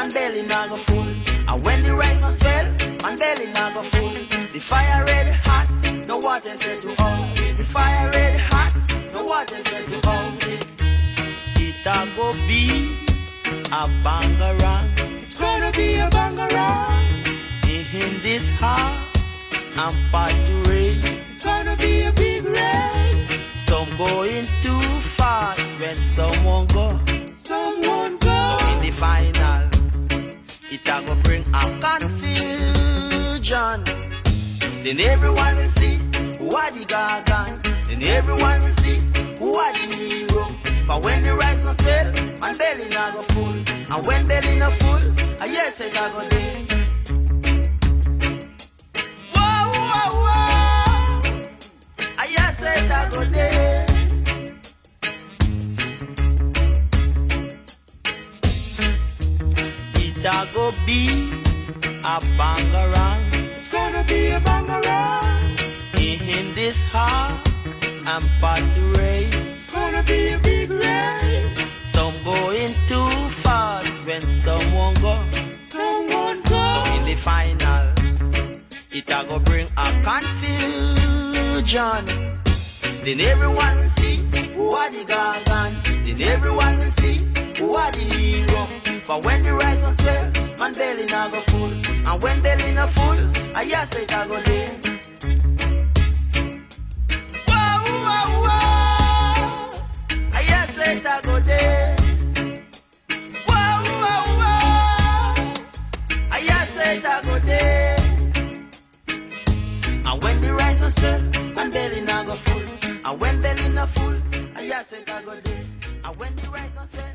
man belly not go full. And when the rice not swell, man belly not go full. The fire red hot, no water set to hold it. The fire red hot, no water set to hold it. It a go be a bangarang. It's gonna be a bangarang. In this hot and pot to race. It's gonna be a big race. Some going too fast when someone go. Someone go. So in the final, it a go bring a confusion. Then everyone will see who are the gargan. Then everyone will see who are the hero. But when the rice not sell, man belly not go full. And when belly not full, I yes it a go day. Whoa, whoa, whoa, I yes it a go day. It a go be a bangarang. It's gonna be a bangarang. In this hard and party race. It's gonna be a big race. Some going too fast when someone go. Someone go. So in the final, it a go bring a confusion. Then everyone will see who are the gargan. Then everyone will see who are the hero. But when the rice not swell, man belly not go full. And when belly not full, I yes it a go day. Whoa, whoa, whoa, I yes it a go day. Whoa, whoa, whoa, I yes it a go day. And when the rice not swell, man belly not go full. And when belly not full, I yes it a go day. And when the rice not swell.